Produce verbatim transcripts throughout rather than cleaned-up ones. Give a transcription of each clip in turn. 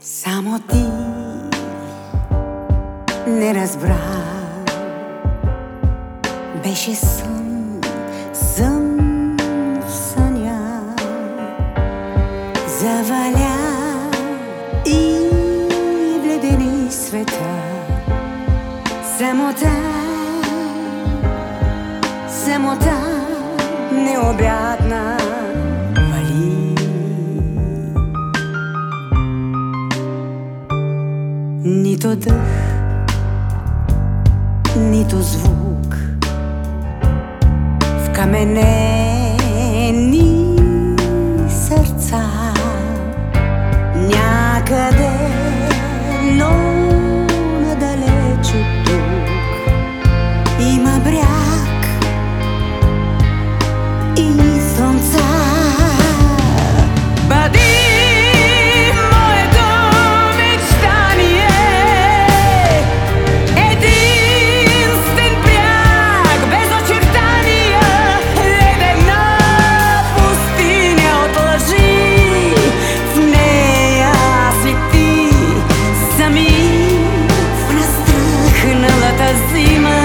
Само ти не разбра. Беше сън, сън в съня. Заваля и вледени света. Самота, самота необятна вали. Нито дъх, нито звук в каменени сърца. Някъде, но надалеч от тук има бряг и слънца. Бъди моето мечтание, единствен бряг без очертания, ледена пустиня от лъжи. В нея си ти сами в разтръхналата зима.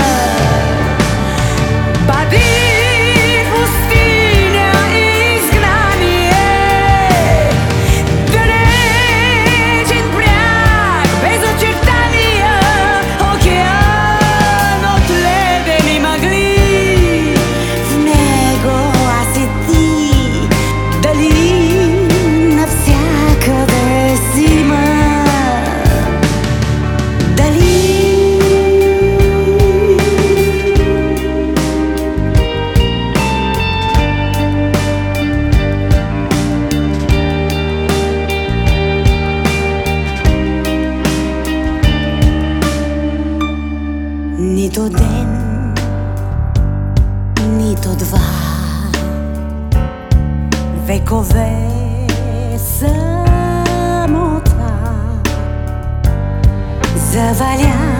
Бъди пустиня и изгнание, далечен бряг без очертания, океан от ледени мъгли. В него аз и ти, дали навсякъде зима, дали нито ден, нито два, векове самота заваля